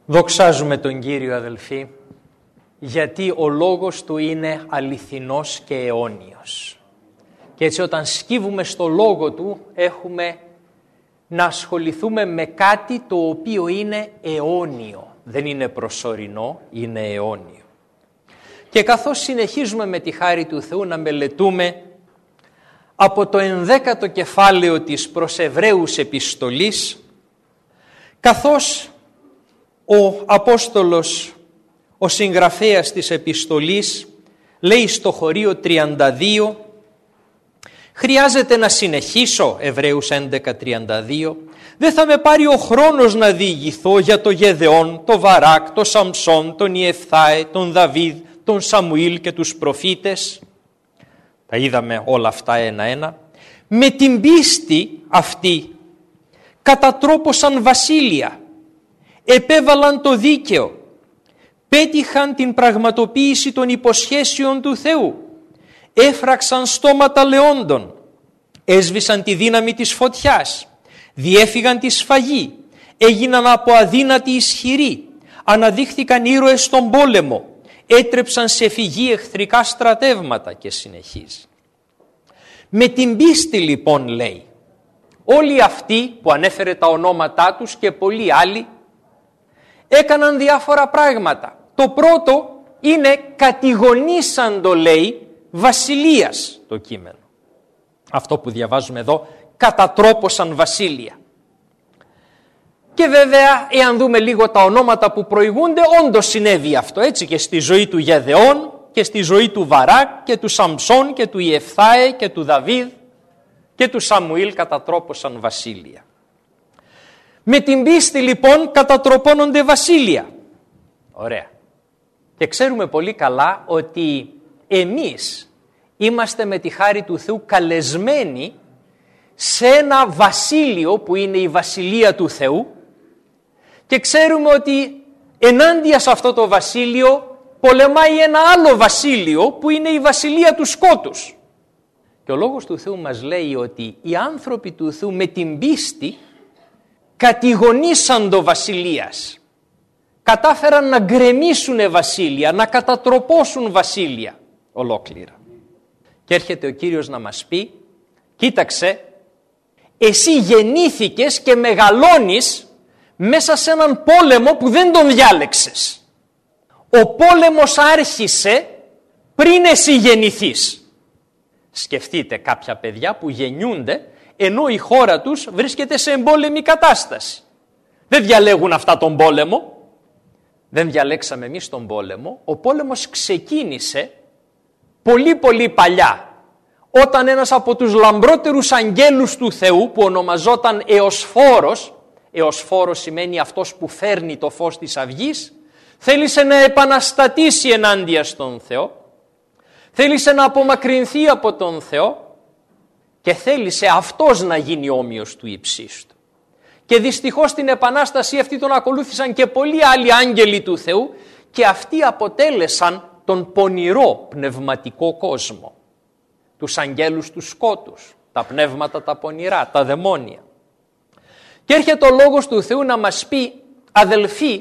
Δοξάζουμε τον Κύριο, αδελφοί, γιατί ο λόγος Του είναι αληθινός και αιώνιος. Και έτσι όταν σκύβουμε στο λόγο Του έχουμε να ασχοληθούμε με κάτι το οποίο είναι αιώνιο. Δεν είναι προσωρινό, είναι αιώνιο. Και καθώς συνεχίζουμε με τη χάρη του Θεού να μελετούμε από το 11ο κεφάλαιο της προς Εβραίους επιστολής, καθώς ο Απόστολος, ο συγγραφέας της επιστολής, λέει στο χωρίο 32, χρειάζεται να συνεχίσω, Εβραίους 11:32, δεν θα με πάρει ο χρόνος να διηγηθώ για το Γεδεών, το Βαράκ, το Σαμψόν, τον Ιεφθάε, τον Δαβίδ, τον Σαμουήλ και τους προφήτες. Τα είδαμε όλα αυτά ένα-ένα. Με την πίστη αυτή κατατρόπωσαν βασίλεια, επέβαλαν το δίκαιο, πέτυχαν την πραγματοποίηση των υποσχέσεων του Θεού, έφραξαν στόματα λεόντων, έσβησαν τη δύναμη της φωτιάς, διέφυγαν τη σφαγή, έγιναν από αδύνατοι ισχυροί, αναδείχθηκαν ήρωες στον πόλεμο, έτρεψαν σε φυγή εχθρικά στρατεύματα και συνεχίζει. Με την πίστη λοιπόν, λέει, όλοι αυτοί που ανέφερε τα ονόματά τους και πολλοί άλλοι έκαναν διάφορα πράγματα. Το πρώτο είναι κατηγονήσαν, το λέει, βασιλείας, το κείμενο. Αυτό που διαβάζουμε εδώ, κατατρόπωσαν βασίλεια. Και βέβαια, εάν δούμε λίγο τα ονόματα που προηγούνται, όντως συνέβη αυτό, έτσι, και στη ζωή του Γεδεών και στη ζωή του Βαράκ και του Σαμψόν και του Ιεφθάε και του Δαβίδ και του Σαμουήλ κατατρόπωσαν βασίλεια. Με την πίστη λοιπόν κατατροπώνονται βασίλεια. Ωραία. Και ξέρουμε πολύ καλά ότι εμείς είμαστε με τη χάρη του Θεού καλεσμένοι σε ένα βασίλειο που είναι η βασιλεία του Θεού και ξέρουμε ότι ενάντια σε αυτό το βασίλειο πολεμάει ένα άλλο βασίλειο που είναι η βασιλεία του σκότους. Και ο λόγος του Θεού μας λέει ότι οι άνθρωποι του Θεού με την πίστη κατηγονήσαν το βασιλείας. Κατάφεραν να γκρεμίσουν βασίλεια, να κατατροπώσουν βασίλεια ολόκληρα. Και έρχεται ο Κύριος να μας πει, κοίταξε, εσύ γεννήθηκες και μεγαλώνεις μέσα σε έναν πόλεμο που δεν τον διάλεξες. Ο πόλεμος άρχισε πριν εσύ γεννηθείς. Σκεφτείτε κάποια παιδιά που γεννιούνται ενώ η χώρα τους βρίσκεται σε εμπόλεμη κατάσταση. Δεν διαλέγουν αυτά τον πόλεμο. Δεν διαλέξαμε εμείς τον πόλεμο. Ο πόλεμος ξεκίνησε πολύ παλιά, όταν ένας από τους λαμπρότερους αγγέλους του Θεού που ονομαζόταν Εωσφόρος, Εωσφόρος σημαίνει αυτός που φέρνει το φως της αυγής, θέλησε να επαναστατήσει ενάντια στον Θεό, θέλησε να απομακρυνθεί από τον Θεό και θέλησε αυτός να γίνει όμοιος του υψίστου. Και δυστυχώς την επανάσταση αυτή τον ακολούθησαν και πολλοί άλλοι άγγελοι του Θεού και αυτοί αποτέλεσαν τον πονηρό πνευματικό κόσμο, τους αγγέλους του σκότους, τα πνεύματα τα πονηρά, τα δαιμόνια. Και έρχεται ο λόγος του Θεού να μας πει, αδελφοί,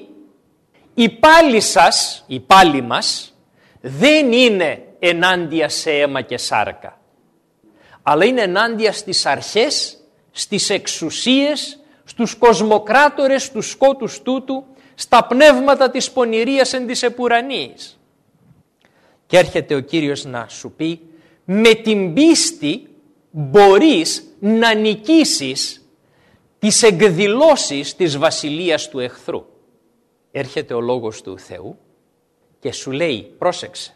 η πάλη σας, η πάλη μας, δεν είναι ενάντια σε αίμα και σάρκα, αλλά είναι ενάντια στις αρχές, στις εξουσίες, στους κοσμοκράτορες του σκότους τούτου, στα πνεύματα της πονηρίας εν της επουρανίας. Και έρχεται ο Κύριος να σου πει, με την πίστη μπορείς να νικήσεις τις εκδηλώσεις της βασιλείας του εχθρού. Έρχεται ο λόγος του Θεού και σου λέει, πρόσεξε,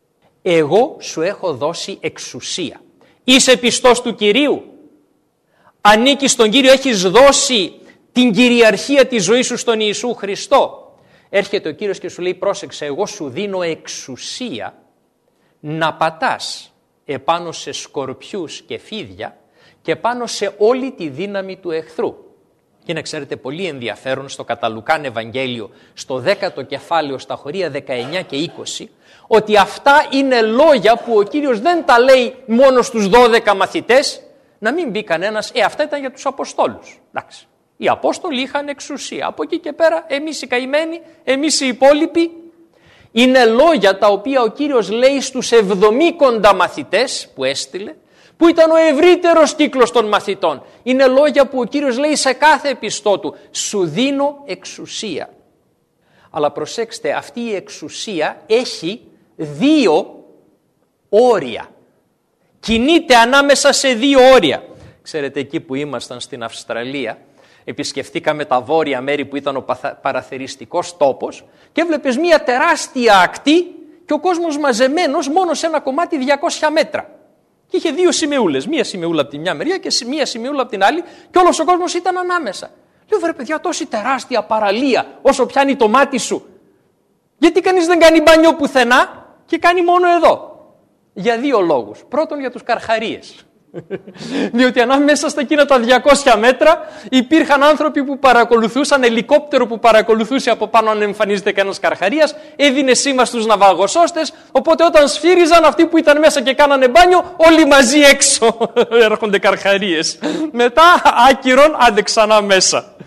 εγώ σου έχω δώσει εξουσία. Είσαι πιστός του Κυρίου. Ανήκεις στον Κύριο, έχεις δώσει την κυριαρχία της ζωής σου στον Ιησού Χριστό. Έρχεται ο Κύριος και σου λέει, πρόσεξε, εγώ σου δίνω εξουσία να πατάς επάνω σε σκορπιούς και φίδια και πάνω σε όλη τη δύναμη του εχθρού. Και είναι, ξέρετε, πολύ ενδιαφέρον στο κατά Λουκάν Ευαγγέλιο, στο 10ο κεφάλαιο, στα χωρία 19 και 20, ότι αυτά είναι λόγια που ο Κύριος δεν τα λέει μόνο στους 12 μαθητές, να μην πει κανένας, αυτά ήταν για τους Αποστόλους. Εντάξει, Οι Απόστολοι είχαν εξουσία. Από εκεί και πέρα εμείς οι καημένοι, εμείς οι υπόλοιποι. Είναι λόγια τα οποία ο Κύριος λέει στους 70 μαθητές που έστειλε, που ήταν ο ευρύτερος κύκλος των μαθητών. Είναι λόγια που ο Κύριος λέει σε κάθε επιστό του. Σου δίνω εξουσία. Αλλά προσέξτε, αυτή η εξουσία έχει 2 όρια. Κινείται ανάμεσα σε 2 όρια. Ξέρετε, εκεί που ήμασταν στην Αυστραλία, επισκεφτήκαμε τα βόρεια μέρη που ήταν ο παραθεριστικός τόπος και έβλεπες μια τεράστια ακτή και ο κόσμος μαζεμένος μόνο σε ένα κομμάτι 200 μέτρα. Και είχε 2 σημεούλες, μία σημεούλα από τη μια μεριά και μία σημεούλα από την άλλη και όλος ο κόσμος ήταν ανάμεσα. Λέω, βρε παιδιά, τόση τεράστια παραλία όσο πιάνει το μάτι σου. Γιατί κανείς δεν κάνει μπάνιο πουθενά και κάνει μόνο εδώ? Για 2 λόγους. Πρώτον, για τους καρχαρίες. Διότι ανάμεσα στα εκείνα τα 200 μέτρα υπήρχαν άνθρωποι που παρακολουθούσαν, ελικόπτερο που παρακολουθούσε από πάνω αν εμφανίζεται κανένας καρχαρίας, έδινε σήμα στους ναυαγοσώστες, οπότε όταν σφύριζαν αυτοί που ήταν μέσα και κάνανε μπάνιο, όλοι μαζί έξω έρχονται καρχαρίες. Μετά άκυρον άντε ξανά μέσα.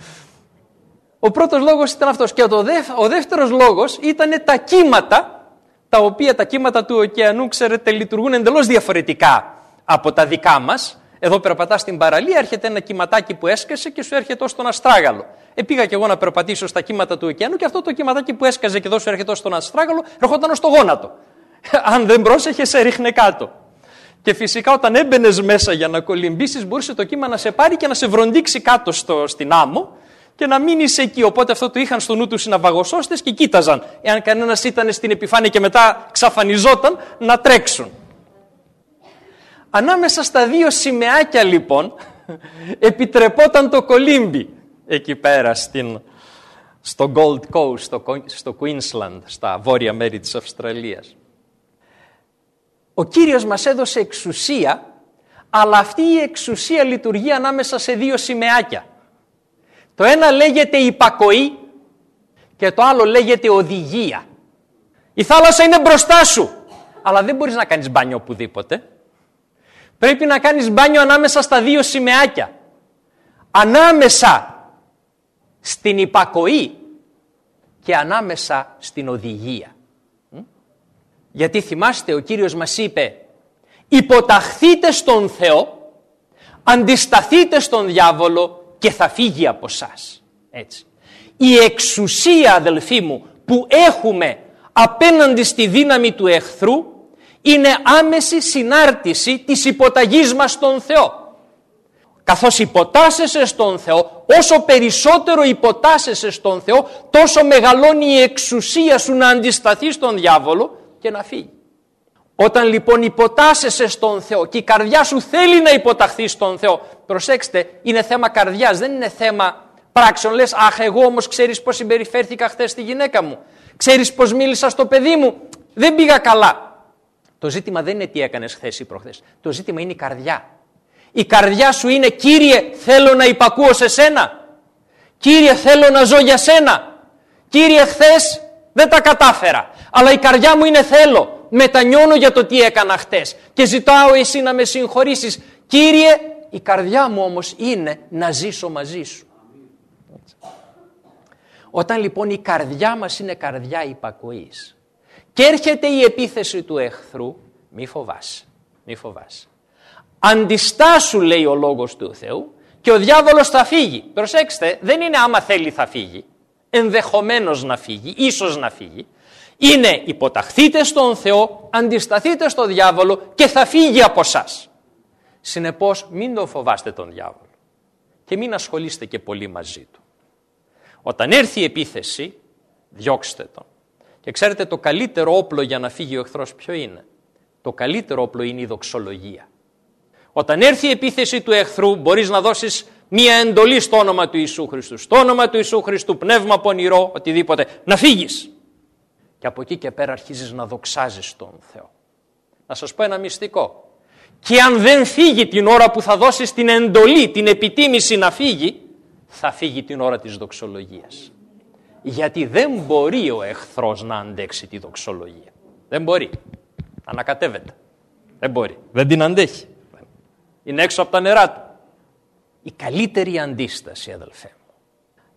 Ο πρώτος λόγος ήταν αυτός. Και ο δεύτερος λόγος ήταν τα κύματα, τα οποία τα κύματα του ωκεανού, ξέρετε, λειτουργούν εντελώς διαφορετικά από τα δικά μας. Εδώ περπατάς στην παραλία, έρχεται ένα κυματάκι που έσκασε και σου έρχεται ως τον αστράγαλο. Πήγα και εγώ να περπατήσω στα κύματα του ωκεανού και αυτό το κυματάκι που έσκαζε και εδώ σου έρχεται ως τον αστράγαλο, ερχόταν ως το γόνατο. Αν δεν πρόσεχες, σε ρίχνε κάτω. Και φυσικά όταν έμπαινες μέσα για να κολυμπήσεις, μπορούσε το κύμα να σε πάρει και να σε βροντίξει κάτω στην άμμο και να μείνεις εκεί. Οπότε αυτό το είχαν στο νου τους οι ναυαγοσώστες και κοίταζαν. Εάν κανένας ήταν στην επιφάνεια και μετά ξαφανιζόταν, να τρέξουν. Ανάμεσα στα 2 σημαίακια λοιπόν επιτρεπόταν το κολύμπι εκεί πέρα στο Gold Coast, στο Queensland, στα βόρεια μέρη της Αυστραλίας. Ο Κύριος μας έδωσε εξουσία, αλλά αυτή η εξουσία λειτουργεί ανάμεσα σε 2 σημαίακια. Το ένα λέγεται υπακοή και το άλλο λέγεται οδηγία. Η θάλασσα είναι μπροστά σου, αλλά δεν μπορείς να κάνεις μπάνιο οπουδήποτε. Πρέπει να κάνεις μπάνιο ανάμεσα στα 2 σημαίακια. Ανάμεσα στην υπακοή και ανάμεσα στην οδηγία. Γιατί θυμάστε, ο Κύριος μας είπε, υποταχθείτε στον Θεό, αντισταθείτε στον διάβολο και θα φύγει από σας. Έτσι. Η εξουσία, αδελφοί μου, που έχουμε απέναντι στη δύναμη του εχθρού είναι άμεση συνάρτηση της υποταγής μας στον Θεό. Καθώς υποτάσσεσαι στον Θεό, όσο περισσότερο υποτάσσεσαι στον Θεό, τόσο μεγαλώνει η εξουσία σου να αντισταθείς στον διάβολο και να φύγει. Όταν λοιπόν υποτάσσεσαι στον Θεό και η καρδιά σου θέλει να υποταχθεί στον Θεό, προσέξτε, είναι θέμα καρδιάς, δεν είναι θέμα πράξεων. Λες, αχ, εγώ όμως ξέρεις πώς συμπεριφέρθηκα χθες στη γυναίκα μου, ξέρεις πώς μίλησα στο παιδί μου, δεν πήγα καλά. Το ζήτημα δεν είναι τι έκανες χθες ή προχθές. Το ζήτημα είναι η καρδιά. Η καρδιά σου είναι, Κύριε, θέλω να υπακούω σε σένα. Κύριε, θέλω να ζω για σένα. Κύριε, χθες δεν τα κατάφερα. Αλλά η καρδιά μου είναι θέλω. Μετανιώνω για το τι έκανα χθες. Και ζητάω εσύ να με συγχωρήσεις. Κύριε, η καρδιά μου όμως είναι να ζήσω μαζί σου. Όταν λοιπόν η καρδιά μας είναι καρδιά υπακοής και έρχεται η επίθεση του εχθρού, μη φοβάσαι, μη φοβάσαι. Αντιστάσου, λέει ο λόγος του Θεού, και ο διάβολος θα φύγει. Προσέξτε, δεν είναι άμα θέλει θα φύγει, ενδεχομένως να φύγει, ίσως να φύγει. Είναι υποταχθείτε στον Θεό, αντισταθείτε στο διάβολο και θα φύγει από σας. Συνεπώς μην το φοβάστε τον διάβολο και μην ασχολείστε και πολύ μαζί του. Όταν έρθει η επίθεση, διώξτε τον. Και ξέρετε, το καλύτερο όπλο για να φύγει ο εχθρός ποιο είναι? Το καλύτερο όπλο είναι η δοξολογία. Όταν έρθει η επίθεση του εχθρού, μπορείς να δώσεις μία εντολή στο όνομα του Ιησού Χριστού. Στο όνομα του Ιησού Χριστού, πνεύμα πονηρό, οτιδήποτε, να φύγεις. Και από εκεί και πέρα αρχίζεις να δοξάζεις τον Θεό. Να σας πω ένα μυστικό. Και αν δεν φύγει την ώρα που θα δώσεις την εντολή, την επιτίμηση να φύγει, θα φύγει την ώρα της δοξολογίας. Γιατί δεν μπορεί ο εχθρός να αντέξει τη δοξολογία. Δεν μπορεί. Ανακατεύεται. Δεν μπορεί. Δεν την αντέχει. Είναι έξω από τα νερά του. Η καλύτερη αντίσταση, αδελφέ μου,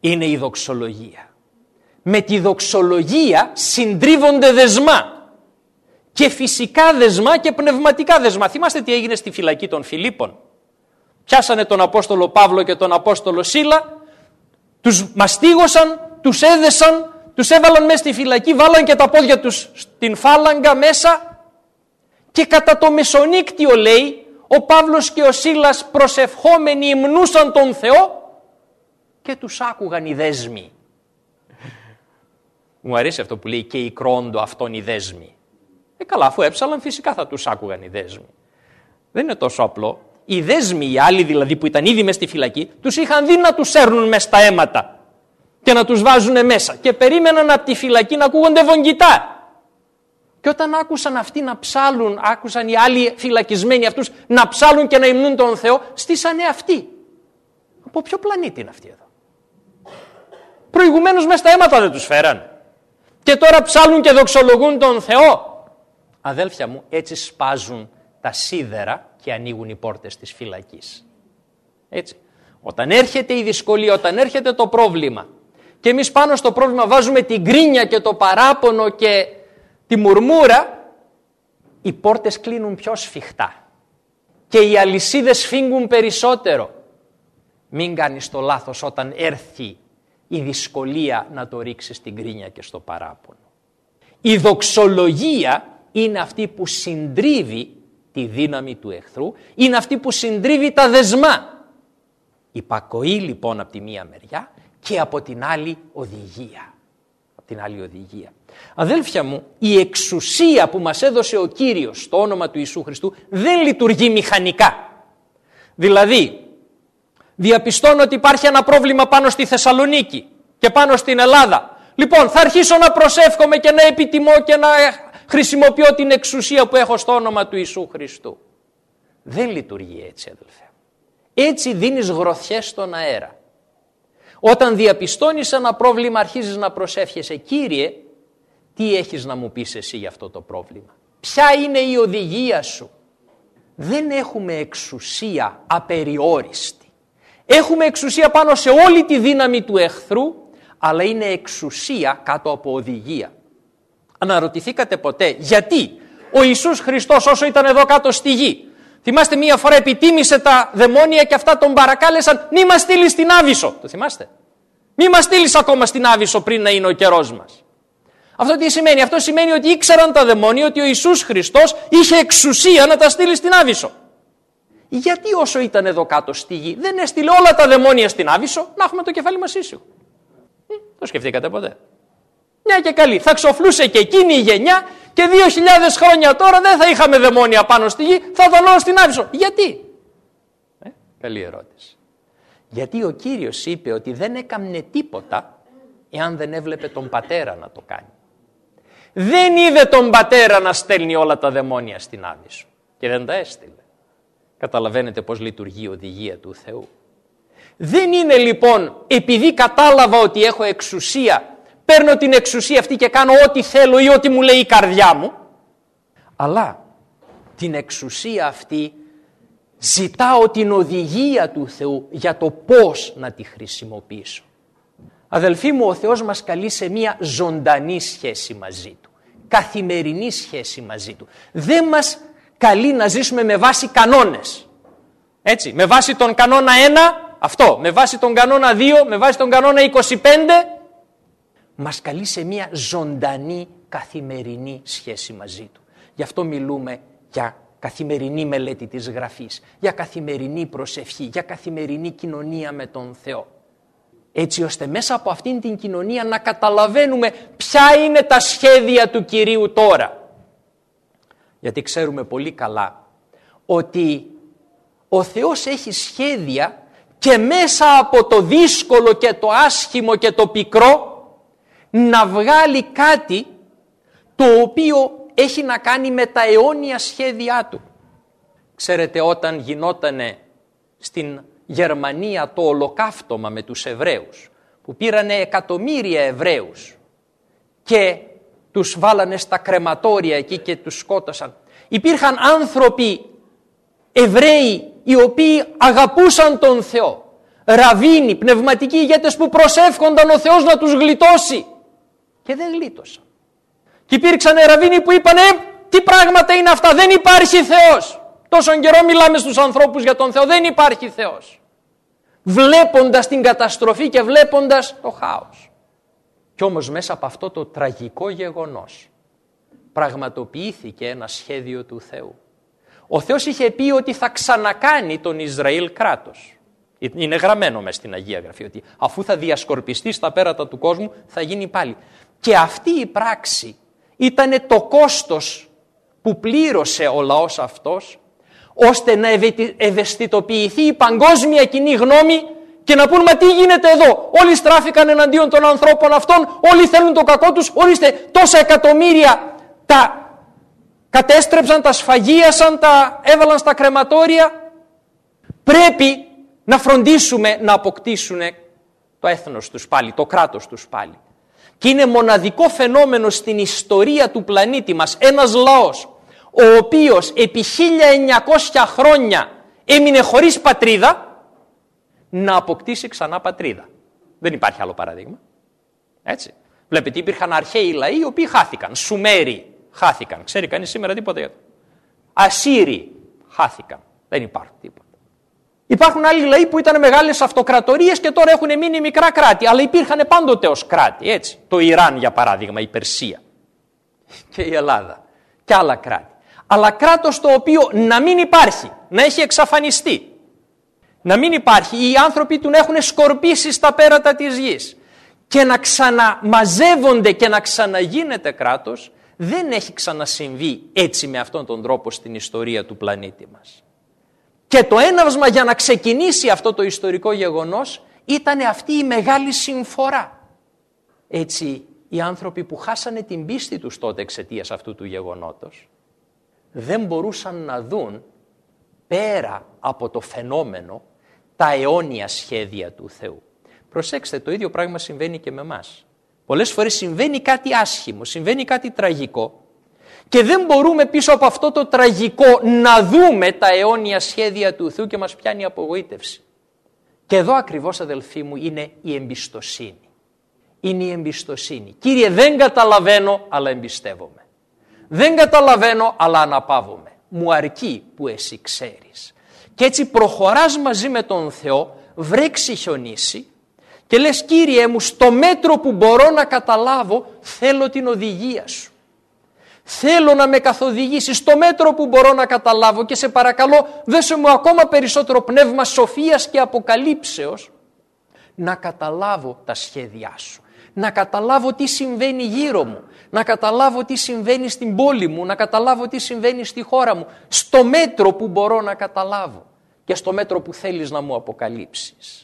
είναι η δοξολογία. Με τη δοξολογία συντρίβονται δεσμά. Και φυσικά δεσμά και πνευματικά δεσμά. Θυμάστε τι έγινε στη φυλακή των Φιλίππων. Πιάσανε τον Απόστολο Παύλο και τον Απόστολο Σίλα, τους μαστίγωσαν, τους έδεσαν, τους έβαλαν μέσα στη φυλακή, βάλαν και τα πόδια τους στην φάλαγγα μέσα και κατά το μεσονύκτιο, λέει, ο Παύλος και ο Σίλας προσευχόμενοι υμνούσαν τον Θεό και τους άκουγαν οι δέσμοι. Μου αρέσει αυτό που λέει και η κρόντο αυτόν οι δέσμοι. Καλά, αφού έψαλαν φυσικά θα τους άκουγαν οι δέσμοι. Δεν είναι τόσο απλό. Οι δέσμοι, οι άλλοι δηλαδή που ήταν ήδη μες στη φυλακή, τους είχαν δει να τους έρνουν μες στα αίματα και να τους βάζουν μέσα και περίμεναν από τη φυλακή να ακούγονται βογγητά. Και όταν άκουσαν αυτοί να ψάλουν, άκουσαν οι άλλοι φυλακισμένοι αυτούς να ψάλουν και να υμνούν τον Θεό, στήσανε αυτοί. Από ποιο πλανήτη είναι αυτοί εδώ? Προηγουμένως μες στα αίματα δεν τους φέραν. Και τώρα ψάλουν και δοξολογούν τον Θεό. Αδέλφια μου, έτσι σπάζουν τα σίδερα και ανοίγουν οι πόρτες της φυλακής. Έτσι. Όταν έρχεται η δυσκολία, όταν έρχεται το πρόβλημα και εμείς πάνω στο πρόβλημα βάζουμε την γκρίνια και το παράπονο και τη μουρμούρα, οι πόρτες κλείνουν πιο σφιχτά και οι αλυσίδες φύγουν περισσότερο. Μην κάνεις το λάθος όταν έρθει η δυσκολία να το ρίξεις στην γκρίνια και στο παράπονο. Η δοξολογία είναι αυτή που συντρίβει τη δύναμη του εχθρού, είναι αυτή που συντρίβει τα δεσμά. Υπακοή λοιπόν από τη μία μεριά και από την άλλη οδηγία. Από την άλλη οδηγία. Αδέλφια μου, η εξουσία που μας έδωσε ο Κύριος στο όνομα του Ιησού Χριστού δεν λειτουργεί μηχανικά. Δηλαδή, διαπιστώνω ότι υπάρχει ένα πρόβλημα πάνω στη Θεσσαλονίκη και πάνω στην Ελλάδα. Λοιπόν, θα αρχίσω να προσεύχομαι και να επιτιμώ και να χρησιμοποιώ την εξουσία που έχω στο όνομα του Ιησού Χριστού. Δεν λειτουργεί έτσι, αδελφέ. Έτσι δίνεις γροθιές στον αέρα. Όταν διαπιστώνεις ένα πρόβλημα, αρχίζεις να προσεύχεσαι. Κύριε, τι έχεις να μου πεις εσύ για αυτό το πρόβλημα? Ποια είναι η οδηγία σου? Δεν έχουμε εξουσία απεριόριστη. Έχουμε εξουσία πάνω σε όλη τη δύναμη του εχθρού, αλλά είναι εξουσία κάτω από οδηγία. Αναρωτηθήκατε ποτέ γιατί ο Ιησούς Χριστός όσο ήταν εδώ κάτω στη γη, θυμάστε μία φορά επιτίμησε τα δαιμόνια και αυτά τον παρακάλεσαν μη μας στείλεις στην Άβυσσο. Το θυμάστε? Μη μας στείλεις ακόμα στην Άβυσσο πριν να είναι ο καιρός μας. Αυτό τι σημαίνει? Αυτό σημαίνει ότι ήξεραν τα δαιμόνια ότι ο Ιησούς Χριστός είχε εξουσία να τα στείλει στην Άβυσσο. Γιατί όσο ήταν εδώ κάτω στη γη δεν έστειλε όλα τα δαιμόνια στην Άβυσσο να έχουμε το κεφάλι μας ίσιο? Το σκεφτήκατε ποτέ? Μια και καλή, θα ξοφλούσε και εκείνη η γενιά και 2.000 χρόνια τώρα δεν θα είχαμε δαιμόνια πάνω στη γη, θα ήταν όλο στην Άβυσσο. Γιατί? Καλή ερώτηση. Γιατί ο Κύριος είπε ότι δεν έκαμνε τίποτα εάν δεν έβλεπε τον Πατέρα να το κάνει. Δεν είδε τον Πατέρα να στέλνει όλα τα δαιμόνια στην Άβυσσο και δεν τα έστειλε. Καταλαβαίνετε πώς λειτουργεί η οδηγία του Θεού. Δεν είναι λοιπόν επειδή κατάλαβα ότι έχω εξουσία, παίρνω την εξουσία αυτή και κάνω ό,τι θέλω ή ό,τι μου λέει η καρδιά μου, αλλά την εξουσία αυτή ζητάω την οδηγία του Θεού για το πώς να τη χρησιμοποιήσω. Αδελφοί μου, ο Θεός μας καλεί σε μια ζωντανή σχέση μαζί Του, καθημερινή σχέση μαζί Του. Δεν μας καλεί να ζήσουμε με βάση κανόνες. Έτσι, με βάση τον κανόνα 1, αυτό, με βάση τον κανόνα 2, με βάση τον κανόνα 25, μας καλεί σε μια ζωντανή καθημερινή σχέση μαζί Του. Γι' αυτό μιλούμε για καθημερινή μελέτη της Γραφής, για καθημερινή προσευχή, για καθημερινή κοινωνία με τον Θεό. Έτσι ώστε μέσα από αυτήν την κοινωνία να καταλαβαίνουμε ποια είναι τα σχέδια του Κυρίου τώρα. Γιατί ξέρουμε πολύ καλά ότι ο Θεός έχει σχέδια και μέσα από το δύσκολο και το άσχημο και το πικρό να βγάλει κάτι το οποίο έχει να κάνει με τα αιώνια σχέδιά Του. Ξέρετε, όταν γινότανε στην Γερμανία το ολοκαύτωμα με τους Εβραίους, που πήρανε εκατομμύρια Εβραίους και τους βάλανε στα κρεματόρια εκεί και τους σκότωσαν. Υπήρχαν άνθρωποι Εβραίοι οι οποίοι αγαπούσαν τον Θεό, ραβίνοι, πνευματικοί ηγέτες που προσεύχονταν ο Θεός να τους γλιτώσει. Και δεν γλίτωσαν. Και υπήρξαν ραβίνοι που είπαν τι πράγματα είναι αυτά, δεν υπάρχει Θεός. Τόσον καιρό μιλάμε στους ανθρώπους για τον Θεό, δεν υπάρχει Θεός. Βλέποντας την καταστροφή και βλέποντας το χάος. Κι όμως μέσα από αυτό το τραγικό γεγονός πραγματοποιήθηκε ένα σχέδιο του Θεού. Ο Θεός είχε πει ότι θα ξανακάνει τον Ισραήλ κράτος. Είναι γραμμένο μες στην Αγία Γραφή ότι αφού θα διασκορπιστεί στα πέρατα του κόσμου θα γίνει πάλι. Και αυτή η πράξη ήταν το κόστος που πλήρωσε ο λαός αυτός, ώστε να ευαισθητοποιηθεί η παγκόσμια κοινή γνώμη και να πούν μα τι γίνεται εδώ, όλοι στράφηκαν εναντίον των ανθρώπων αυτών, όλοι θέλουν το κακό τους, ορίστε τόσα εκατομμύρια τα κατέστρεψαν, τα σφαγίασαν, τα έβαλαν στα κρεματόρια. Πρέπει να φροντίσουμε να αποκτήσουν το έθνος τους πάλι, το κράτος τους πάλι. Και είναι μοναδικό φαινόμενο στην ιστορία του πλανήτη μας ένας λαός ο οποίος επί 1900 χρόνια έμεινε χωρίς πατρίδα να αποκτήσει ξανά πατρίδα. Δεν υπάρχει άλλο παράδειγμα. Έτσι. Βλέπετε υπήρχαν αρχαίοι λαοί οι οποίοι χάθηκαν. Σουμέροι χάθηκαν. Ξέρει κανείς σήμερα τίποτα για το. Ασσύριοι χάθηκαν. Δεν υπάρχει τίποτα. Υπάρχουν άλλοι λαοί που ήταν μεγάλες αυτοκρατορίες και τώρα έχουν μείνει μικρά κράτη, αλλά υπήρχαν πάντοτε ως κράτη, έτσι. Το Ιράν για παράδειγμα, η Περσία και η Ελλάδα και άλλα κράτη. Αλλά κράτος το οποίο να μην υπάρχει, να έχει εξαφανιστεί, να μην υπάρχει, οι άνθρωποι του να έχουν σκορπίσει στα πέρατα της γης και να ξαναμαζεύονται και να ξαναγίνεται κράτος, δεν έχει ξανασυμβεί έτσι με αυτόν τον τρόπο στην ιστορία του πλανήτη μας. Και το έναυσμα για να ξεκινήσει αυτό το ιστορικό γεγονός ήταν αυτή η μεγάλη συμφορά. Έτσι οι άνθρωποι που χάσανε την πίστη τους τότε εξαιτίας αυτού του γεγονότος δεν μπορούσαν να δουν πέρα από το φαινόμενο τα αιώνια σχέδια του Θεού. Προσέξτε, το ίδιο πράγμα συμβαίνει και με εμάς. Πολλές φορές συμβαίνει κάτι άσχημο, συμβαίνει κάτι τραγικό και δεν μπορούμε πίσω από αυτό το τραγικό να δούμε τα αιώνια σχέδια του Θεού και μας πιάνει απογοήτευση. Και εδώ ακριβώς, αδελφοί μου, είναι η εμπιστοσύνη. Είναι η εμπιστοσύνη. Κύριε, δεν καταλαβαίνω, αλλά εμπιστεύομαι. Δεν καταλαβαίνω, αλλά αναπαύομαι. Μου αρκεί που εσύ ξέρεις. Και έτσι προχωράς μαζί με τον Θεό, βρέξει χιονίσει και λες, Κύριε μου, στο μέτρο που μπορώ να καταλάβω, θέλω την οδηγία σου. Θέλω να με καθοδηγήσεις στο μέτρο που μπορώ να καταλάβω και σε παρακαλώ δώσε μου ακόμα περισσότερο πνεύμα σοφίας και αποκαλύψεως να καταλάβω τα σχέδιά σου, να καταλάβω τι συμβαίνει γύρω μου, να καταλάβω τι συμβαίνει στην πόλη μου, να καταλάβω τι συμβαίνει στη χώρα μου, στο μέτρο που μπορώ να καταλάβω και στο μέτρο που θέλεις να μου αποκαλύψεις.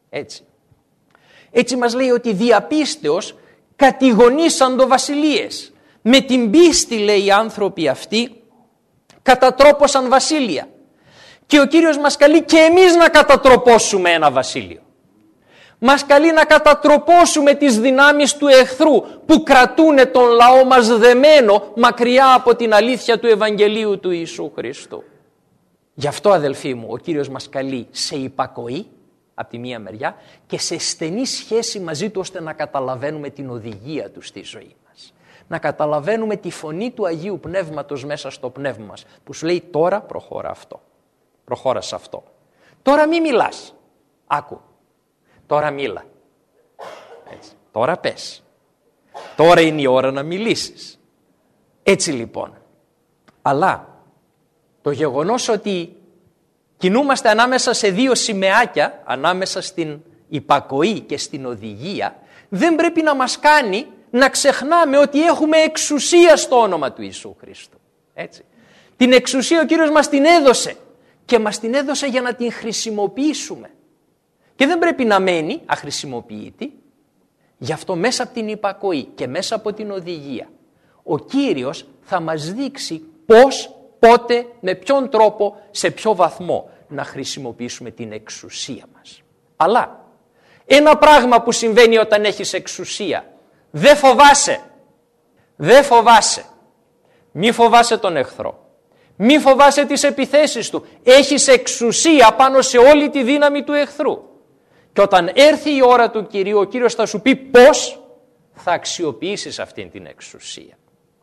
Έτσι μας λέει ότι διαπίστεως κατηγονήσαντο βασιλείες. Με την πίστη, λέει, οι άνθρωποι αυτοί κατατρόπωσαν βασίλεια. Και ο Κύριος μας καλεί και εμείς να κατατροπώσουμε ένα βασίλειο. Μας καλεί να κατατροπώσουμε τις δυνάμεις του εχθρού που κρατούν τον λαό μας δεμένο μακριά από την αλήθεια του Ευαγγελίου του Ιησού Χριστού. Γι' αυτό, αδελφοί μου, ο Κύριος μας καλεί σε υπακοή από τη μία μεριά και σε στενή σχέση μαζί του ώστε να καταλαβαίνουμε την οδηγία του στη ζωή μας. Να καταλαβαίνουμε τη φωνή του Αγίου Πνεύματος μέσα στο πνεύμα μας που σου λέει τώρα προχώρα αυτό, προχώρα σε αυτό. Τώρα μη μιλάς, άκου, τώρα μίλα, έτσι. Τώρα πες, τώρα είναι η ώρα να μιλήσεις. Έτσι λοιπόν, αλλά το γεγονός ότι κινούμαστε ανάμεσα σε δύο σημεάκια, ανάμεσα στην υπακοή και στην οδηγία, δεν πρέπει να μας κάνει να ξεχνάμε ότι έχουμε εξουσία στο όνομα του Ιησού Χριστού. Έτσι. Την εξουσία ο Κύριος μας την έδωσε και μας την έδωσε για να την χρησιμοποιήσουμε. Και δεν πρέπει να μένει αχρησιμοποιητή. Γι' αυτό μέσα από την υπακοή και μέσα από την οδηγία ο Κύριος θα μας δείξει πώς, πότε, με ποιον τρόπο, σε ποιο βαθμό να χρησιμοποιήσουμε την εξουσία μας. Αλλά ένα πράγμα που συμβαίνει όταν έχεις εξουσία, δεν φοβάσαι, δεν φοβάσαι. Μη φοβάσαι τον εχθρό, μη φοβάσαι τις επιθέσεις του. Έχεις εξουσία πάνω σε όλη τη δύναμη του εχθρού. Και όταν έρθει η ώρα του Κυρίου, ο Κύριος θα σου πει πώς θα αξιοποιήσεις αυτήν την εξουσία.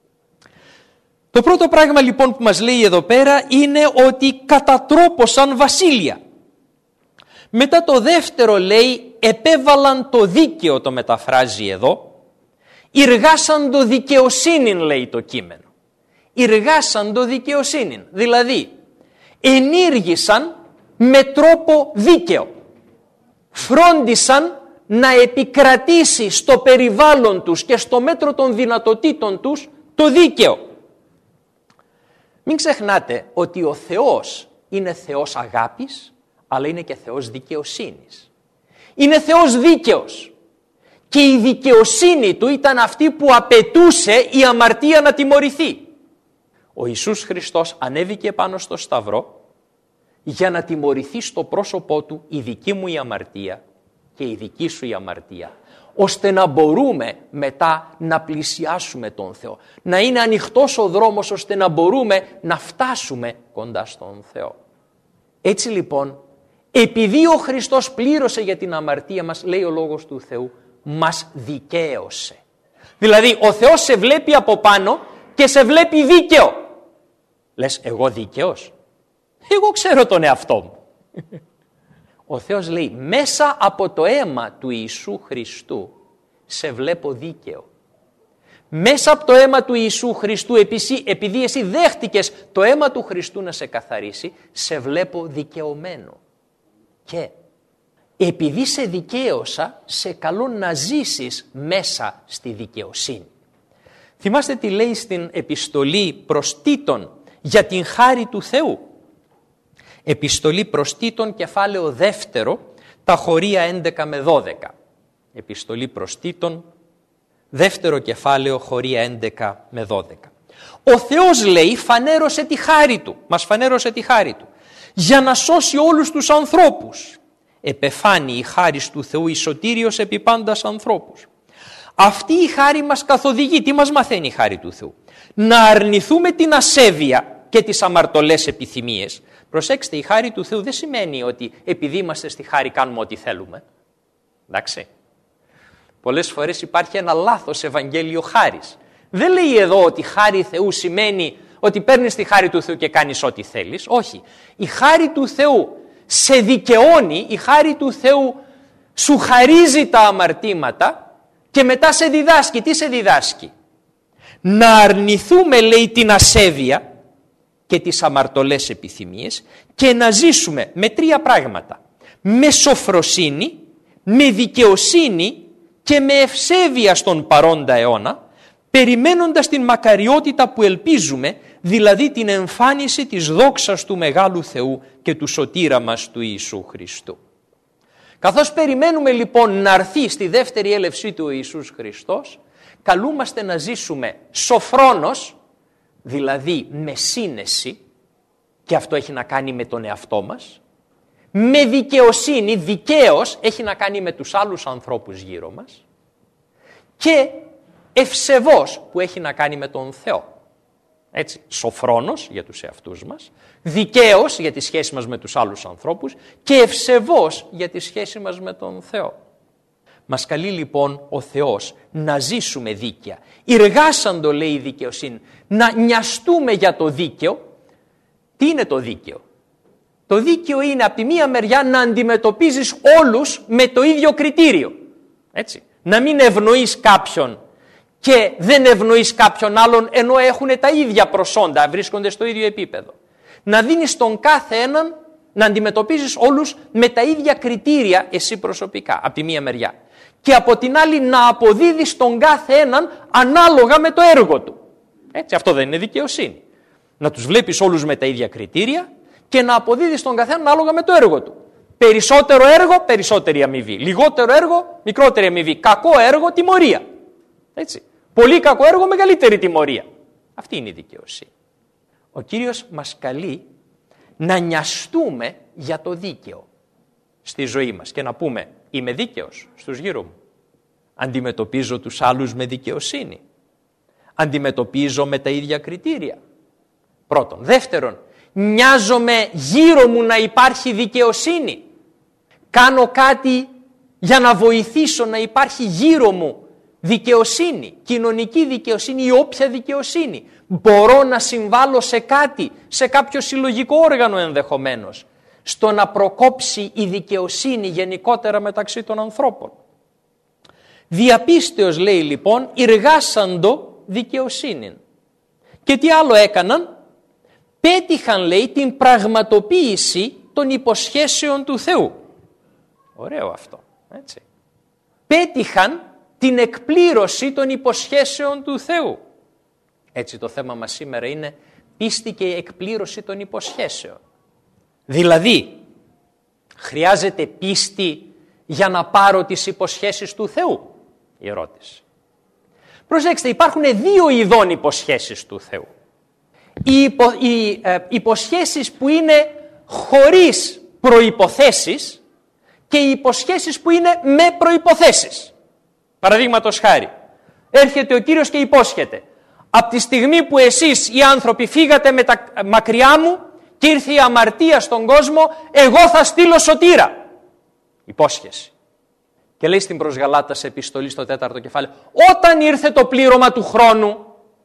Το πρώτο πράγμα λοιπόν που μας λέει εδώ πέρα είναι ότι κατατρόπωσαν βασίλεια. Μετά το δεύτερο λέει επέβαλαν το δίκαιο, το μεταφράζει εδώ. Ιργάσαν το δικαιοσύνην, λέει το κείμενο. Ιργάσαν το δικαιοσύνην, δηλαδή ενήργησαν με τρόπο δίκαιο. Φρόντισαν να επικρατήσει στο περιβάλλον τους και στο μέτρο των δυνατοτήτων τους το δίκαιο. Μην ξεχνάτε ότι ο Θεός είναι Θεός αγάπης, αλλά είναι και Θεός δικαιοσύνης. Είναι Θεός δίκαιος. Και η δικαιοσύνη του ήταν αυτή που απαιτούσε η αμαρτία να τιμωρηθεί. Ο Ιησούς Χριστός ανέβηκε πάνω στο Σταυρό για να τιμωρηθεί στο πρόσωπό του η δική μου η αμαρτία και η δική σου η αμαρτία, ώστε να μπορούμε μετά να πλησιάσουμε τον Θεό. Να είναι ανοιχτός ο δρόμος ώστε να μπορούμε να φτάσουμε κοντά στον Θεό. Έτσι λοιπόν, επειδή ο Χριστός πλήρωσε για την αμαρτία μας, λέει ο Λόγος του Θεού, μας δικαίωσε. Δηλαδή ο Θεός σε βλέπει από πάνω και σε βλέπει δίκαιο. Λες, εγώ δίκαιος? Εγώ ξέρω τον εαυτό μου. Ο Θεός λέει, μέσα από το αίμα του Ιησού Χριστού σε βλέπω δίκαιο. Μέσα από το αίμα του Ιησού Χριστού, επειδή εσύ δέχτηκες το αίμα του Χριστού να σε καθαρίσει, σε βλέπω δικαιωμένο. Και επειδή σε δικαίωσα, σε καλώ να ζήσεις μέσα στη δικαιοσύνη. Θυμάστε τι λέει στην επιστολή προς Τίτον για την χάρη του Θεού. Επιστολή προς Τίτον, κεφάλαιο 2, τα χωρία 11 με 12. Επιστολή προς Τίτον, 2 κεφάλαιο, χωρία 11 με 12. Ο Θεός, λέει, φανέρωσε τη χάρη του, μας φανέρωσε τη χάρη του, για να σώσει όλους τους ανθρώπους. Επεφάνει η χάρις του Θεού, η σωτήριος επί πάντας ανθρώπους. Αυτή η χάρη μας καθοδηγεί. Τι μας μαθαίνει η χάρη του Θεού? Να αρνηθούμε την ασέβεια και τις αμαρτωλές επιθυμίες. Προσέξτε, η χάρη του Θεού δεν σημαίνει ότι επειδή είμαστε στη χάρη κάνουμε ό,τι θέλουμε. Εντάξει. Πολλές φορές υπάρχει ένα λάθος Ευαγγέλιο χάρης. Δεν λέει εδώ ότι χάρη Θεού σημαίνει ότι παίρνεις τη χάρη του Θεού και κάνεις ό,τι θέλεις. Όχι. Η χάρη του Θεού σε δικαιώνει, η χάρη του Θεού σου χαρίζει τα αμαρτήματα και μετά σε διδάσκει. Τι σε διδάσκει? Να αρνηθούμε, λέει, την ασέβεια και τις αμαρτωλές επιθυμίες και να ζήσουμε με 3 πράγματα. Με σοφροσύνη, με δικαιοσύνη και με ευσέβεια στον παρόντα αιώνα, περιμένοντας την μακαριότητα που ελπίζουμε, δηλαδή την εμφάνιση της δόξας του Μεγάλου Θεού και του σωτήρα μας του Ιησού Χριστού. Καθώς περιμένουμε λοιπόν να έρθει στη δεύτερη έλευσή του ο Ιησούς Χριστός, καλούμαστε να ζήσουμε σοφρόνος, δηλαδή με σύνεση, και αυτό έχει να κάνει με τον εαυτό μας, με δικαιοσύνη, δικαίως έχει να κάνει με τους άλλους ανθρώπους γύρω μας, και ευσεβώς που έχει να κάνει με τον Θεό. Έτσι, σοφρόνος για τους εαυτούς μας, δικαίως για τη σχέση μας με τους άλλους ανθρώπους και ευσεβώς για τη σχέση μας με τον Θεό. Μας καλεί λοιπόν ο Θεός να ζήσουμε δίκαια. Ιργάσαντο, λέει, η δικαιοσύνη, να νοιαστούμε για το δίκαιο. Τι είναι το δίκαιο? Το δίκαιο είναι από τη μία μεριά να αντιμετωπίζεις όλους με το ίδιο κριτήριο. Έτσι. Να μην ευνοείς κάποιον και δεν ευνοείς κάποιον άλλον ενώ έχουν τα ίδια προσόντα, βρίσκονται στο ίδιο επίπεδο. Να δίνεις τον κάθε έναν, να αντιμετωπίζεις όλους με τα ίδια κριτήρια εσύ προσωπικά, από τη μία μεριά. Και από την άλλη να αποδίδεις τον κάθε έναν ανάλογα με το έργο του. Έτσι, αυτό δεν είναι δικαιοσύνη? Να τους βλέπεις όλους με τα ίδια κριτήρια και να αποδίδεις τον καθένα ανάλογα με το έργο του. Περισσότερο έργο, περισσότερη αμοιβή. Λιγότερο έργο, μικρότερη αμοιβή. Κακό έργο, τιμωρία. Έτσι. Πολύ κακό έργο, μεγαλύτερη τιμωρία. Αυτή είναι η δικαιοσύνη. Ο Κύριος μας καλεί να νοιαστούμε για το δίκαιο στη ζωή μας και να πούμε, είμαι δίκαιος στους γύρω μου? Αντιμετωπίζω τους άλλους με δικαιοσύνη? Αντιμετωπίζω με τα ίδια κριτήρια? Πρώτον. Δεύτερον, νοιάζομαι γύρω μου να υπάρχει δικαιοσύνη? Κάνω κάτι για να βοηθήσω να υπάρχει γύρω μου δικαιοσύνη, κοινωνική δικαιοσύνη ή όποια δικαιοσύνη. Μπορώ να συμβάλλω σε κάτι, σε κάποιο συλλογικό όργανο ενδεχομένως, στο να προκόψει η δικαιοσύνη γενικότερα μεταξύ των ανθρώπων. Διαπίστεως, λέει λοιπόν, εργάσαντο δικαιοσύνην. Και τι άλλο έκαναν? Πέτυχαν, λέει, την πραγματοποίηση των υποσχέσεων του Θεού. Ωραίο αυτό, έτσι. Πέτυχαν την εκπλήρωση των υποσχέσεων του Θεού. Έτσι το θέμα μας σήμερα είναι πίστη και εκπλήρωση των υποσχέσεων. Δηλαδή, χρειάζεται πίστη για να πάρω τις υποσχέσεις του Θεού? Η ερώτηση. Προσέξτε, υπάρχουν δύο ειδών υποσχέσεις του Θεού. Οι υποσχέσεις που είναι χωρίς προϋποθέσεις και οι υποσχέσεις που είναι με προϋποθέσεις. Παραδείγματος χάρη, έρχεται ο Κύριος και υπόσχεται: από τη στιγμή που εσείς οι άνθρωποι φύγατε μακριά μου και ήρθε η αμαρτία στον κόσμο, εγώ θα στείλω σωτήρα. Υπόσχεση. Και λέει στην προς Γαλάτας επιστολή στο 4ο κεφάλαιο: όταν ήρθε το πλήρωμα του χρόνου,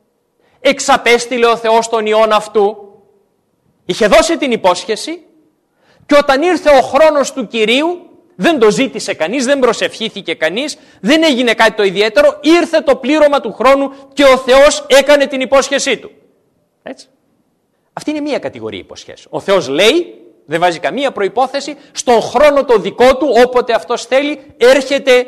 εξαπέστειλε ο Θεός τον Υιόν αυτού. Είχε δώσει την υπόσχεση και όταν ήρθε ο χρόνος του Κυρίου, δεν το ζήτησε κανείς, δεν προσευχήθηκε κανείς, δεν έγινε κάτι το ιδιαίτερο, ήρθε το πλήρωμα του χρόνου και ο Θεός έκανε την υπόσχεσή του. Έτσι. Αυτή είναι μία κατηγορία υποσχέσεων. Ο Θεός λέει, δεν βάζει καμία προϋπόθεση, στον χρόνο το δικό του, όποτε αυτός θέλει, έρχεται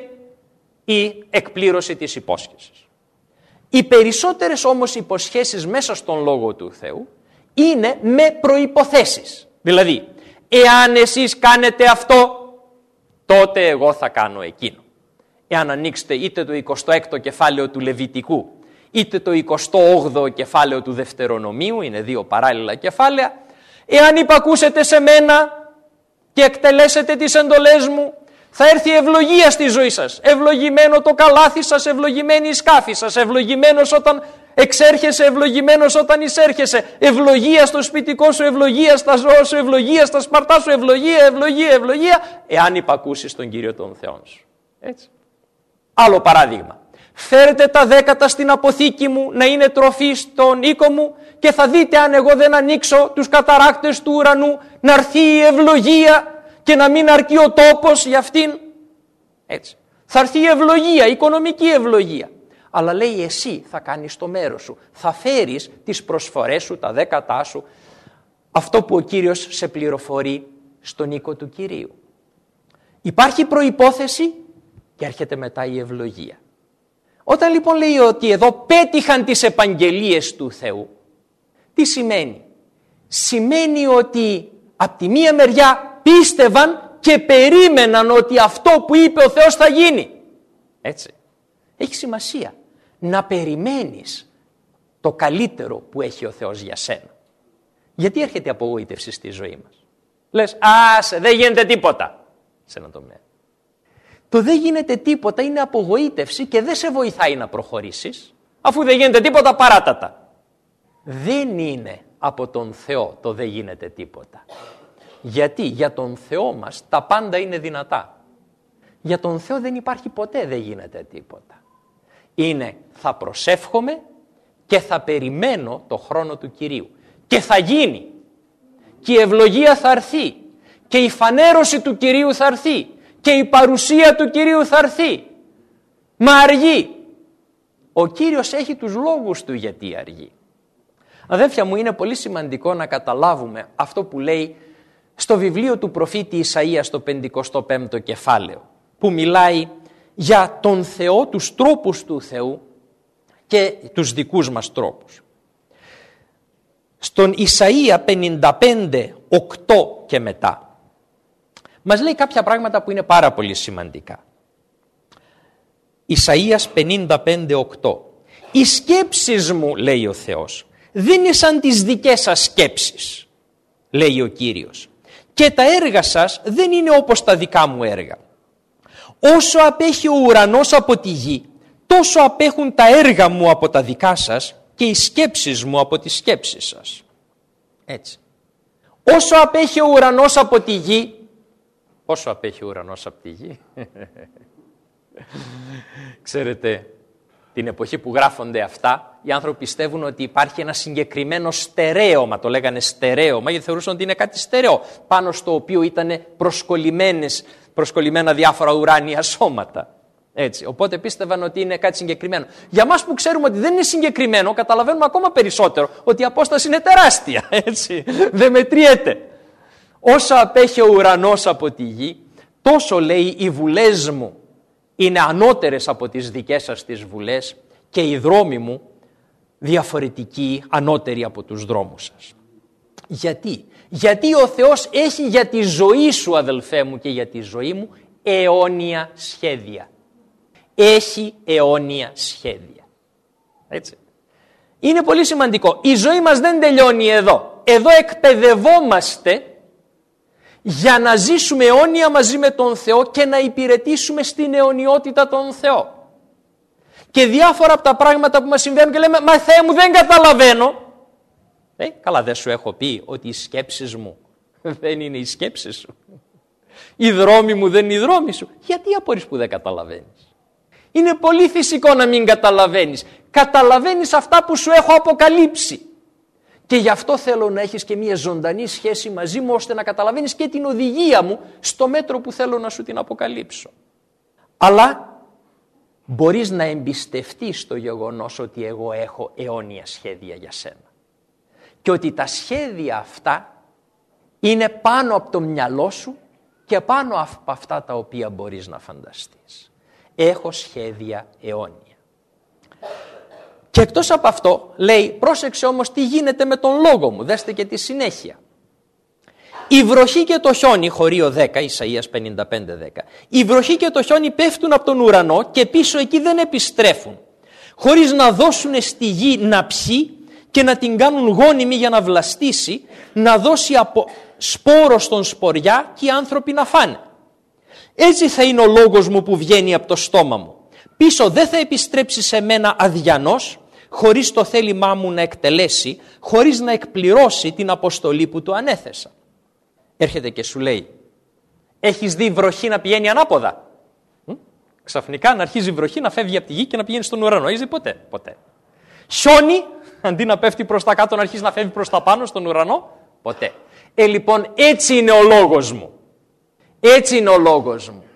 η εκπλήρωση της υπόσχεσης. Οι περισσότερες όμως υποσχέσεις μέσα στον Λόγο του Θεού είναι με προϋποθέσεις. Δηλαδή, εάν εσείς κάνετε αυτό, τότε εγώ θα κάνω εκείνο. Εάν ανοίξετε είτε το 26ο κεφάλαιο του Λεβιτικού, είτε το 28ο κεφάλαιο του Δευτερονομίου, είναι δύο παράλληλα κεφάλαια, εάν υπακούσετε σε μένα και εκτελέσετε τις εντολές μου, θα έρθει ευλογία στη ζωή σας. Ευλογημένο το καλάθι σας, ευλογημένη η σκάφη σας, ευλογημένος όταν εξέρχεσαι, ευλογημένος όταν εισέρχεσαι, ευλογία στο σπιτικό σου, ευλογία στα ζώα σου, ευλογία στα σπαρτά σου, ευλογία, ευλογία, ευλογία, εάν υπακούσεις τον Κύριο των Θεών σου. Έτσι. Άλλο παράδειγμα. Φέρετε τα 10 στην αποθήκη μου να είναι τροφή στον οίκο μου και θα δείτε αν εγώ δεν ανοίξω τους καταράκτες του ουρανού να έρθει η ευλογία και να μην αρκεί ο τόπος για αυτήν. Έτσι. Θα έρθει η ευλογία, η οικονομική ευλογία. Αλλά λέει εσύ θα κάνεις το μέρος σου, θα φέρεις τις προσφορές σου, τα 10 σου, αυτό που ο Κύριος σε πληροφορεί στον οίκο του Κυρίου. Υπάρχει προϋπόθεση και έρχεται μετά η ευλογία. Όταν λοιπόν λέει ότι εδώ πέτυχαν τις επαγγελίες του Θεού, τι σημαίνει? Σημαίνει ότι από τη μία μεριά πίστευαν και περίμεναν ότι αυτό που είπε ο Θεός θα γίνει. Έτσι. Έχει σημασία να περιμένεις το καλύτερο που έχει ο Θεός για σένα. Γιατί έρχεται η απογοήτευση στη ζωή μας? Λες, δεν γίνεται τίποτα σε ένα τομέα. Το δεν γίνεται τίποτα είναι απογοήτευση και δεν σε βοηθάει να προχωρήσεις. Αφού δεν γίνεται τίποτα, παράτατα. Δεν είναι από τον Θεό το δεν γίνεται τίποτα. Γιατί για τον Θεό μας τα πάντα είναι δυνατά. Για τον Θεό δεν υπάρχει ποτέ δεν γίνεται τίποτα. Είναι θα προσεύχομαι και θα περιμένω το χρόνο του Κυρίου. Και θα γίνει. Και η ευλογία θα έρθει. Και η φανέρωση του Κυρίου θα έρθει. Και η παρουσία του Κυρίου θα έρθει. Μα αργεί. Ο Κύριος έχει τους λόγους του γιατί αργεί. Αδέρφια μου, είναι πολύ σημαντικό να καταλάβουμε αυτό που λέει στο βιβλίο του προφήτη Ισαΐα στο 55ο κεφάλαιο, που μιλάει για τον Θεό, τους τρόπους του Θεού και τους δικούς μας τρόπους. Στον Ισαΐα 55:8 και μετά μας λέει κάποια πράγματα που είναι πάρα πολύ σημαντικά. Ισαΐας 55:8. Οι σκέψεις μου, λέει ο Θεός, δεν είναι σαν τις δικές σας σκέψεις, λέει ο Κύριος. Και τα έργα σας δεν είναι όπως τα δικά μου έργα. Όσο απέχει ο ουρανός από τη γη, τόσο απέχουν τα έργα μου από τα δικά σας και οι σκέψεις μου από τις σκέψεις σας. Έτσι. Όσο απέχει ο ουρανός από τη γη, Πόσο απέχει ο ουρανός από τη γη? Ξέρετε, την εποχή που γράφονται αυτά, οι άνθρωποι πιστεύουν ότι υπάρχει ένα συγκεκριμένο στερέωμα, το λέγανε στερέωμα, γιατί θεωρούσαν ότι είναι κάτι στερεό, πάνω στο οποίο ήταν προσκολλημένα διάφορα ουράνια σώματα. Έτσι. Οπότε πίστευαν ότι είναι κάτι συγκεκριμένο. Για μας που ξέρουμε ότι δεν είναι συγκεκριμένο, καταλαβαίνουμε ακόμα περισσότερο ότι η απόσταση είναι τεράστια. Έτσι. Δεν μετριέται. Όσο απέχει ο ουρανός από τη γη, τόσο, λέει, οι βουλές μου είναι ανώτερες από τις δικές σας τις βουλές και οι δρόμοι μου διαφορετικοί, ανώτεροι από τους δρόμους σας. Γιατί? Γιατί ο Θεός έχει για τη ζωή σου, αδελφέ μου, και για τη ζωή μου αιώνια σχέδια. Έχει αιώνια σχέδια. Έτσι. Είναι πολύ σημαντικό. Η ζωή μας δεν τελειώνει εδώ. Εδώ εκπαιδευόμαστε για να ζήσουμε αιώνια μαζί με τον Θεό και να υπηρετήσουμε στην αιωνιότητα τον Θεό. Και διάφορα από τα πράγματα που μας συμβαίνουν και λέμε, μα Θεέ μου δεν καταλαβαίνω. Καλά, δεν σου έχω πει ότι οι σκέψεις μου δεν είναι οι σκέψεις σου. Οι δρόμοι μου δεν είναι οι δρόμοι σου. Γιατί απορείς που δεν καταλαβαίνεις? Είναι πολύ φυσικό να μην καταλαβαίνεις. Καταλαβαίνεις αυτά που σου έχω αποκαλύψει. Και γι' αυτό θέλω να έχεις και μια ζωντανή σχέση μαζί μου, ώστε να καταλαβαίνεις και την οδηγία μου στο μέτρο που θέλω να σου την αποκαλύψω. Αλλά μπορείς να εμπιστευτείς το γεγονός ότι εγώ έχω αιώνια σχέδια για σένα. Και ότι τα σχέδια αυτά είναι πάνω από το μυαλό σου και πάνω από αυτά τα οποία μπορείς να φανταστείς. Έχω σχέδια αιώνια. Και εκτός από αυτό λέει, πρόσεξε όμως τι γίνεται με τον λόγο μου. Δέστε και τη συνέχεια. Η βροχή και το χιόνι, χωρίο 10, Ισαΐας 55-10. Η βροχή και το χιόνι πέφτουν από τον ουρανό και πίσω εκεί δεν επιστρέφουν. Χωρίς να δώσουν στη γη να πιει και να την κάνουν γόνιμη για να βλαστήσει, να δώσει σπόρο στον σποριά και οι άνθρωποι να φάνε. Έτσι θα είναι ο λόγος μου που βγαίνει από το στόμα μου. Πίσω δεν θα επιστρέψει σε μένα αδιανός, χωρίς το θέλημά μου να εκτελέσει, χωρίς να εκπληρώσει την αποστολή που του ανέθεσα. Έρχεται και σου λέει, έχεις δει βροχή να πηγαίνει ανάποδα? Ξαφνικά να αρχίζει η βροχή να φεύγει από τη γη και να πηγαίνει στον ουρανό. Έχεις δει ποτέ? Ποτέ. Χιόνι, αντί να πέφτει προς τα κάτω να αρχίζει να φεύγει προς τα πάνω στον ουρανό? Ποτέ. Λοιπόν, έτσι είναι ο λόγος μου. Έτσι είναι ο λόγος μου.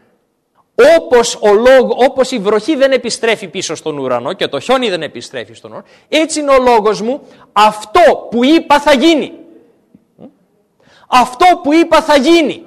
Όπως η βροχή δεν επιστρέφει πίσω στον ουρανό και το χιόνι δεν επιστρέφει στον ουρανό, έτσι είναι ο λόγος μου, αυτό που είπα θα γίνει. Αυτό που είπα θα γίνει.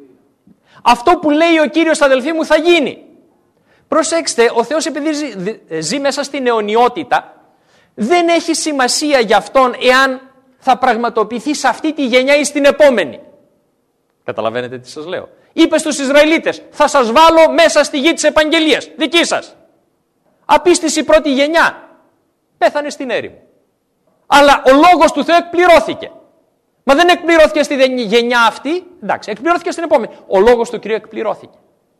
Αυτό που λέει ο Κύριος, αδελφοί μου, θα γίνει. Προσέξτε, ο Θεός επειδή ζει μέσα στην αιωνιότητα, δεν έχει σημασία για Αυτόν εάν θα πραγματοποιηθεί σε αυτή τη γενιά ή στην επόμενη. Καταλαβαίνετε τι σας λέω? Είπε στους Ισραηλίτες, θα σας βάλω μέσα στη γη της επαγγελίας, δική σας. Απίστηση πρώτη γενιά, πέθανε στην έρημο. Αλλά ο λόγος του Θεού εκπληρώθηκε. Μα δεν εκπληρώθηκε στη γενιά αυτή, εντάξει, εκπληρώθηκε στην επόμενη. Ο λόγος του Κυρίου εκπληρώθηκε.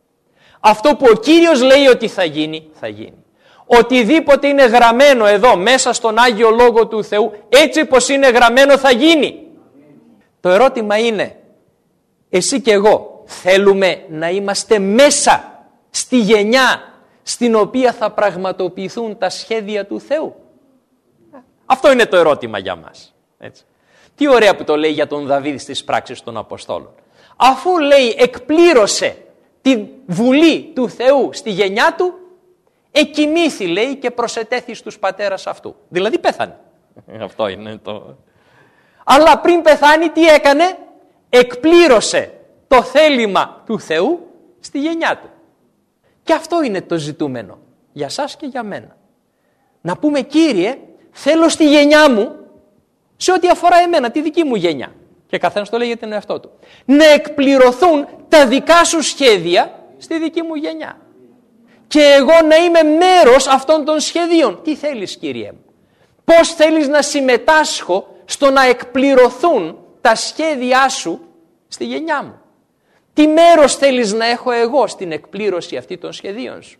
Αυτό που ο Κύριος λέει ότι θα γίνει, θα γίνει. Οτιδήποτε είναι γραμμένο εδώ, μέσα στον Άγιο Λόγο του Θεού, έτσι πως είναι γραμμένο θα γίνει. Το ερώτημα είναι, εσύ και εγώ θέλουμε να είμαστε μέσα στη γενιά στην οποία θα πραγματοποιηθούν τα σχέδια του Θεού? Αυτό είναι το ερώτημα για μας. Έτσι. Τι ωραία που το λέει για τον Δαβίδ στις πράξεις των Αποστόλων. Αφού λέει εκπλήρωσε τη βουλή του Θεού στη γενιά του, εκοιμήθη λέει και προσετέθη στους πατέρας αυτού. Δηλαδή πέθανε. Αυτό είναι το... Αλλά πριν πεθάνει τι έκανε? Εκπλήρωσε το θέλημα του Θεού στη γενιά του. Και αυτό είναι το ζητούμενο για σας και για μένα. Να πούμε, Κύριε, θέλω στη γενιά μου, σε ό,τι αφορά εμένα, τη δική μου γενιά, και καθένας το λέει για τον εαυτό του, να εκπληρωθούν τα δικά σου σχέδια στη δική μου γενιά. Και εγώ να είμαι μέρος αυτών των σχεδίων. Τι θέλεις, Κύριε μου? Πώς θέλεις να συμμετάσχω στο να εκπληρωθούν τα σχέδιά σου στη γενιά μου? Τι μέρος θέλεις να έχω εγώ στην εκπλήρωση αυτή των σχεδίων σου?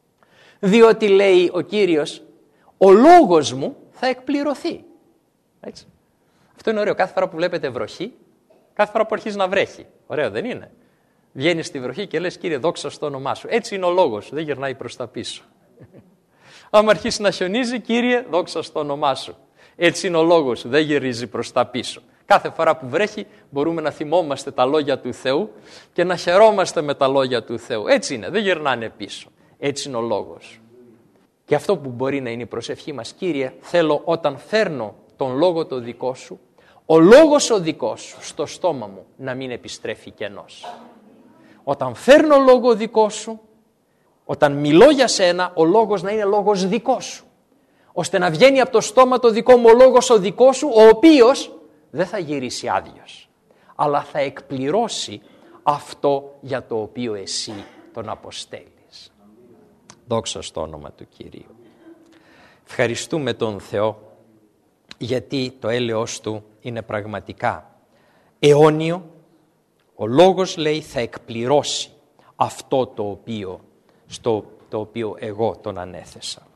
Διότι λέει ο Κύριος, ο λόγος μου θα εκπληρωθεί. Έτσι. Αυτό είναι ωραίο. Κάθε φορά που βλέπετε βροχή, κάθε φορά που αρχίζει να βρέχει. Ωραίο δεν είναι? Βγαίνεις στη βροχή και λες Κύριε δόξα στο όνομά σου. Έτσι είναι ο λόγος σου, δεν γυρνάει προς τα πίσω. Άμα αρχίσει να χιονίζει, Κύριε δόξα στο όνομά σου. Έτσι είναι ο λόγος σου, δεν γυρίζει προς τα πίσω. Κάθε φορά που βρέχει μπορούμε να θυμόμαστε τα λόγια του Θεού και να χαιρόμαστε με τα λόγια του Θεού. Έτσι είναι, δεν γυρνάνε πίσω. Έτσι είναι ο λόγος. Και αυτό που μπορεί να είναι η προσευχή μας, Κύριε, θέλω όταν φέρνω τον λόγο το δικό σου, ο λόγος ο δικός σου στο στόμα μου να μην επιστρέφει κενός. Όταν φέρνω λόγο δικό σου, όταν μιλώ για σένα, ο λόγος να είναι λόγος δικός σου. Ώστε να βγαίνει από το στόμα το δικό μου ο λόγος ο δικός σου, ο οποίος δεν θα γυρίσει άδειος, αλλά θα εκπληρώσει αυτό για το οποίο εσύ τον αποστέλεις. Δόξα στο όνομα του Κυρίου. Ευχαριστούμε τον Θεό, γιατί το έλεος Του είναι πραγματικά αιώνιο. Ο Λόγος, λέει, θα εκπληρώσει αυτό το οποίο εγώ τον ανέθεσα.